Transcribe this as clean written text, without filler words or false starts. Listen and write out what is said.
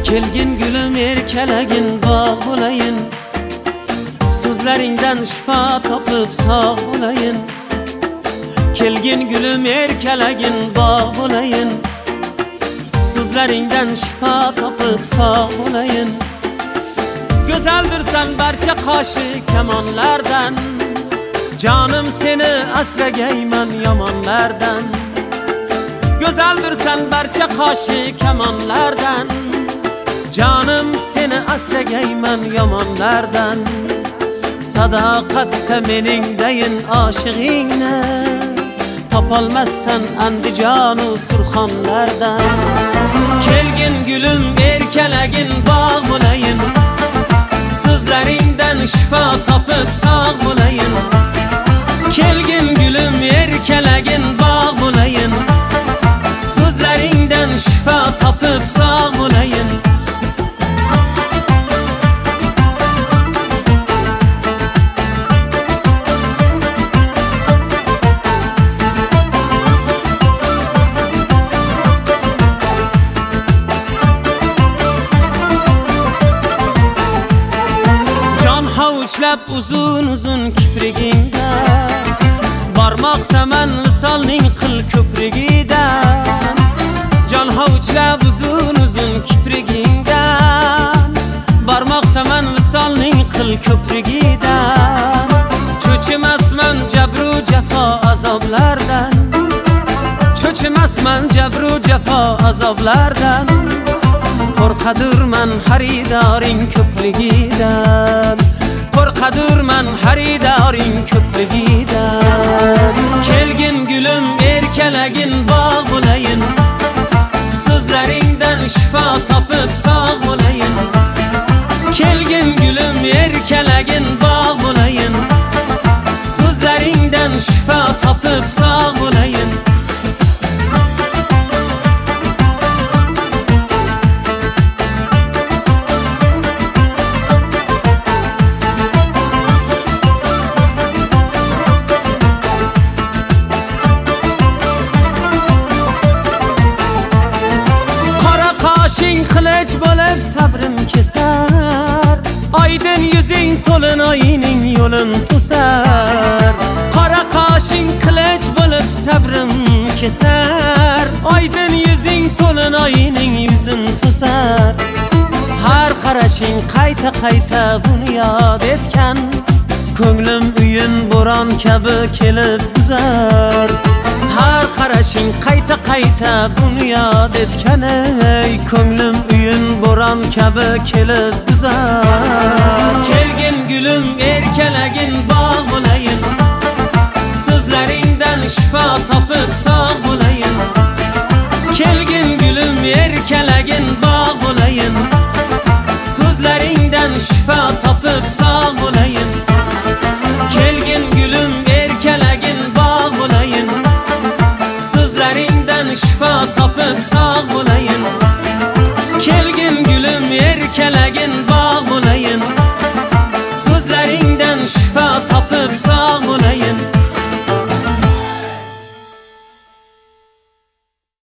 Kelgin gülüm erkelegin bağ bulayın, sözlerinden şifa tapıp sağ bulayın. Kelgin gülüm erkelegin bağ bulayın, sözlerinden şifa tapıp sağ bulayın. Güzeldir sen barcha kaşı kemanlardan, canım seni asragayman yamanlardan. Güzeldir sen barcha kaşı kemanlardan, canım seni asragayman yamanlardan. Sadaqatda mening dayin aşığingni, topolmazsan Andijonu Surxonlardan. Kelgin gülüm erkelegin bağ bulayın, sözlerinden şifa tapıp sağ bulayın. Kelgin gülüm erkelegin bağ bulayın, sözlerinden şifa tapıp sağ bulayın. Havuçlab uzun uzun kiprigingda, barmoqdaman visolning qil ko'prigidan. Jon havuçlab uzun uzun kiprigingdan, barmoqdaman visolning qil ko'prigidan. Cho'chimasman jabru jafo azoblardan, cho'chimasman jabru jafo azoblardan. Qo'rqadurman xaridoring ko'pligidan, qo'rqadurman xaridoring ko'pligidan. Kelgin gülüm erkelegin bağ bulayın, sözlerinden şifa tapıp sağ bulayın. Kelgin gülüm erkelegin bağ bulayın, sözlerinden şifa tapıp sağ bulayın. Qilich bo'lib sabrim kesar, oydin yuzing to'lin oyning yo'lin to'sar. Qora qoshing qilich bo'lib sabrim kesar, oydin yuzing to'lin oyning yuzin to'sar. Har qarashing qayta qayta buni yod etgan, ko'nglim uyin bo'ron kabi kelib buzar. Har qarashing qayta qayta buni yod etgan, ey ko'nglim uyin bo'ron kabi kelib buzar. Kelgin gülüm erkelegin bağ bulayın, sözlerinden şifa tapıp sağ bulayın. Kelgin gülüm erkelegin bağ bulayın, sözlerinden şifa tapıp sağ bulayın. Kelgin gülüm erkelegin bağ bulayın, sözlerinden şifa tapıp sağ bulayın. Kelgin gülüm erkelegin